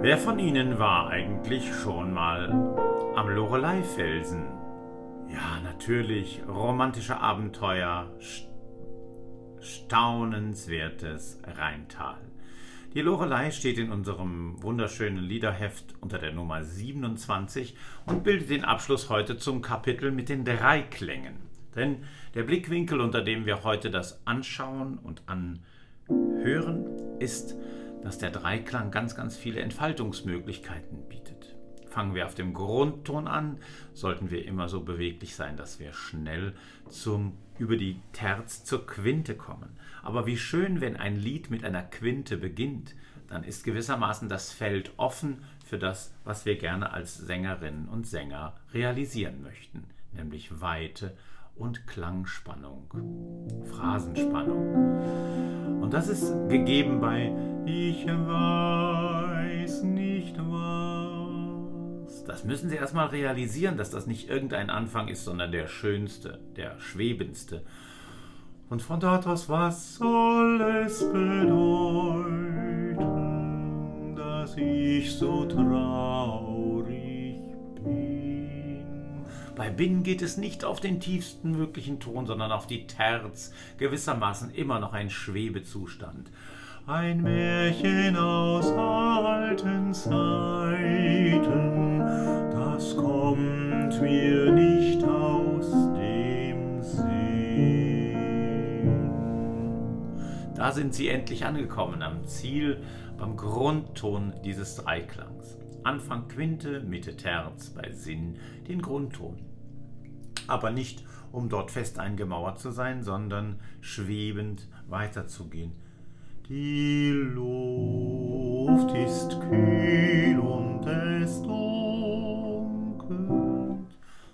Wer von Ihnen war eigentlich schon mal am Loreleyfelsen? Ja, natürlich, romantische Abenteuer, staunenswertes Rheintal. Die Loreley steht in unserem wunderschönen Liederheft unter der Nummer 27 und bildet den Abschluss heute zum Kapitel mit den Dreiklängen. Denn der Blickwinkel, unter dem wir heute das anschauen und anhören, ist, dass der Dreiklang ganz, ganz viele Entfaltungsmöglichkeiten bietet. Fangen wir auf dem Grundton an, sollten wir immer so beweglich sein, dass wir schnell über die Terz zur Quinte kommen. Aber wie schön, wenn ein Lied mit einer Quinte beginnt, dann ist gewissermaßen das Feld offen für das, was wir gerne als Sängerinnen und Sänger realisieren möchten, nämlich Weite und Klangspannung, Phrasenspannung. Und das ist gegeben bei Ich weiß nicht was. Das müssen Sie erstmal realisieren, dass das nicht irgendein Anfang ist, sondern der schönste, der schwebendste. Und von dort aus, was soll es bedeuten, dass ich so traurig bin? Bei Bin geht es nicht auf den tiefsten möglichen Ton, sondern auf die Terz, gewissermaßen immer noch ein Schwebezustand. Ein Märchen aus alten Zeiten, das kommt mir nicht aus dem Sinn. Da sind Sie endlich angekommen, am Ziel, beim Grundton dieses Dreiklangs. Anfang Quinte, Mitte Terz, bei Sinn den Grundton. Aber nicht, um dort fest eingemauert zu sein, sondern schwebend weiterzugehen. Die Luft ist kühl und es dunkelt.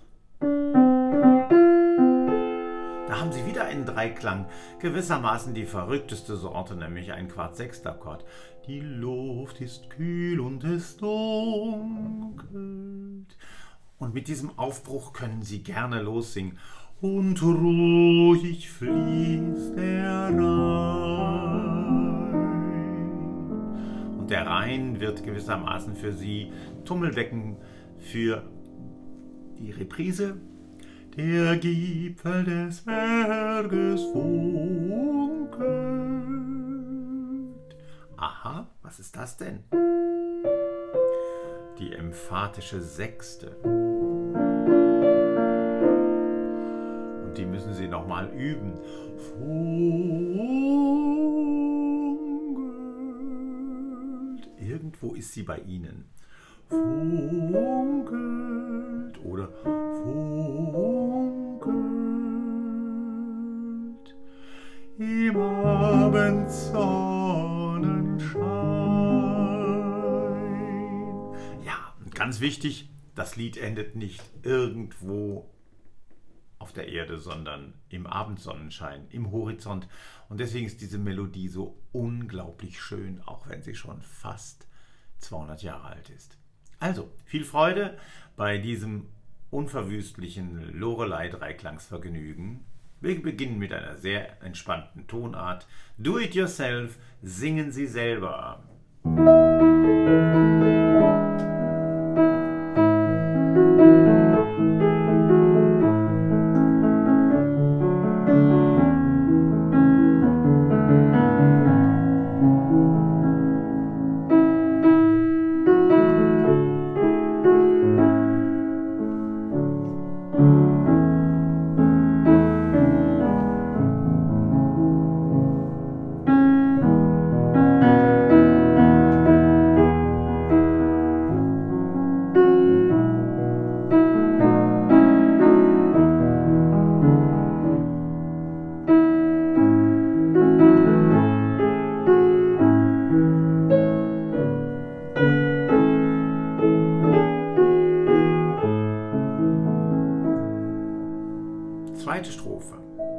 Da haben Sie wieder einen Dreiklang, gewissermaßen die verrückteste Sorte, nämlich ein Quart-Sechstakkord. Die Luft ist kühl und es dunkelt. Und mit diesem Aufbruch können Sie gerne lossingen. Und ruhig fließt der Rhein. Und der Rhein wird gewissermaßen für Sie Tummelbecken für die Reprise. Der Gipfel des Berges funkelt. Aha, was ist das denn? Die emphatische Sechste. Und die müssen Sie nochmal üben. Funkelt. Irgendwo ist sie bei Ihnen. Funkelt oder funkelt im Abendsonnenschein. Ja, ganz wichtig, das Lied endet nicht irgendwo auf der Erde, sondern im Abendsonnenschein, im Horizont. Und deswegen ist diese Melodie so unglaublich schön, auch wenn sie schon fast 200 Jahre alt ist. Also, viel Freude bei diesem unverwüstlichen Loreley-Dreiklangsvergnügen. Wir beginnen mit einer sehr entspannten Tonart. Do it yourself, singen Sie selber. Zweite Strophe.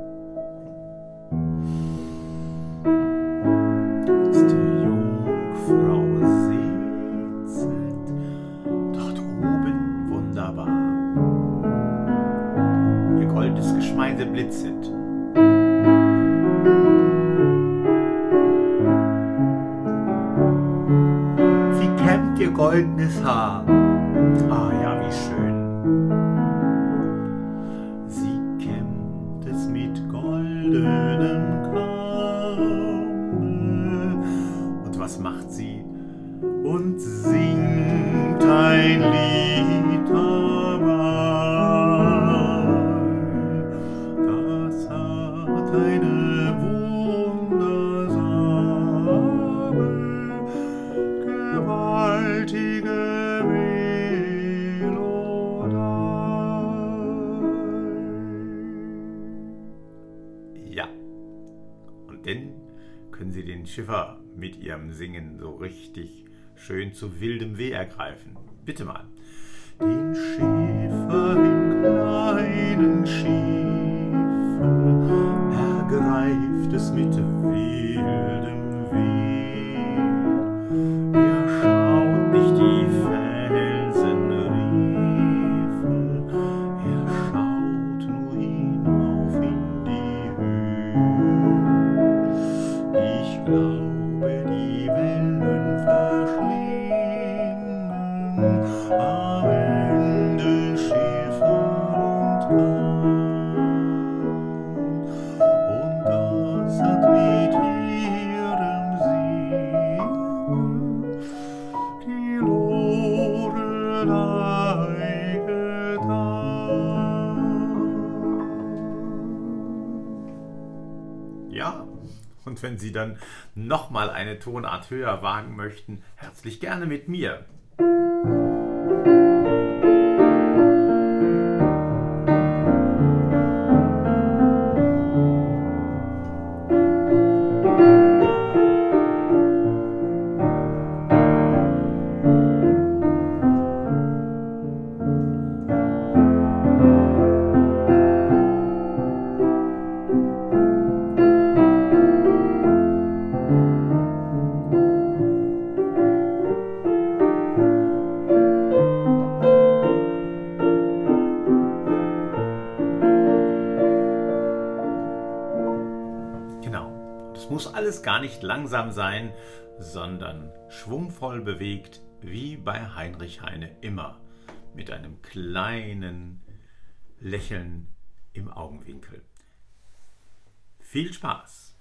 Als die Jungfrau sitzet, dort oben wunderbar, ihr goldes Geschmeide blitzet. Sie kämpft und ihr goldenes Haar. Ah ja, wie schön. Sie kämmt es mit goldenem Kamme. Und was macht sie? Und singt ein Lied dabei. Das hat eine wundersame, gewaltige Melodie. Ja, und dann können Sie den Schiffer mit Ihrem Singen so richtig schön zu wildem Weh ergreifen. Bitte mal. Den Schiffer im kleinen Schiffe ergreift es mit wildem Weh. Er schaut nicht die Felsenriefe, er schaut nur hinauf in die Höhe. Ich glaube, die Wellen verschlingen am Ende Schiffer und Kahn. Und das hat mit ihrem Singen die Lorelei getan. Ja, und wenn Sie dann nochmal eine Tonart höher wagen möchten, herzlich gerne mit mir. Es muss alles gar nicht langsam sein, sondern schwungvoll bewegt, wie bei Heinrich Heine immer, mit einem kleinen Lächeln im Augenwinkel. Viel Spaß!